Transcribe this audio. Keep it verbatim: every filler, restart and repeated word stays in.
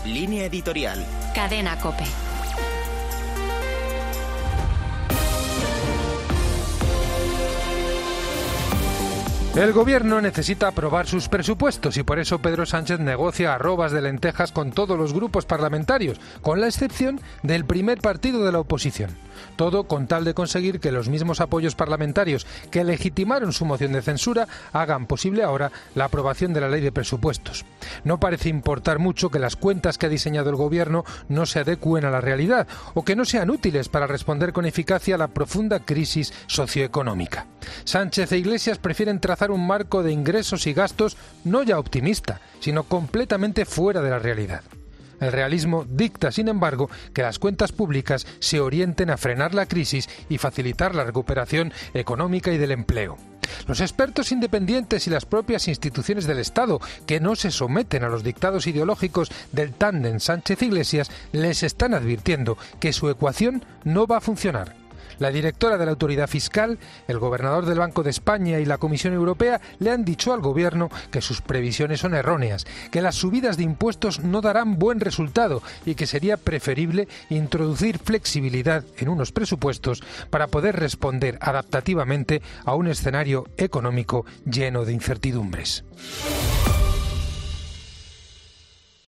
Línea editorial. Cadena COPE. El gobierno necesita aprobar sus presupuestos y por eso Pedro Sánchez negocia arrobas de lentejas con todos los grupos parlamentarios, con la excepción del primer partido de la oposición. Todo con tal de conseguir que los mismos apoyos parlamentarios que legitimaron su moción de censura hagan posible ahora la aprobación de la ley de presupuestos. No parece importar mucho que las cuentas que ha diseñado el gobierno no se adecúen a la realidad o que no sean útiles para responder con eficacia a la profunda crisis socioeconómica. Sánchez e Iglesias prefieren trazar un marco de ingresos y gastos no ya optimista, sino completamente fuera de la realidad. El realismo dicta, sin embargo, que las cuentas públicas se orienten a frenar la crisis y facilitar la recuperación económica y del empleo. Los expertos independientes y las propias instituciones del Estado, que no se someten a los dictados ideológicos del tándem Sánchez-Iglesias, les están advirtiendo que su ecuación no va a funcionar. La directora de la Autoridad Fiscal, el gobernador del Banco de España y la Comisión Europea le han dicho al gobierno que sus previsiones son erróneas, que las subidas de impuestos no darán buen resultado y que sería preferible introducir flexibilidad en unos presupuestos para poder responder adaptativamente a un escenario económico lleno de incertidumbres.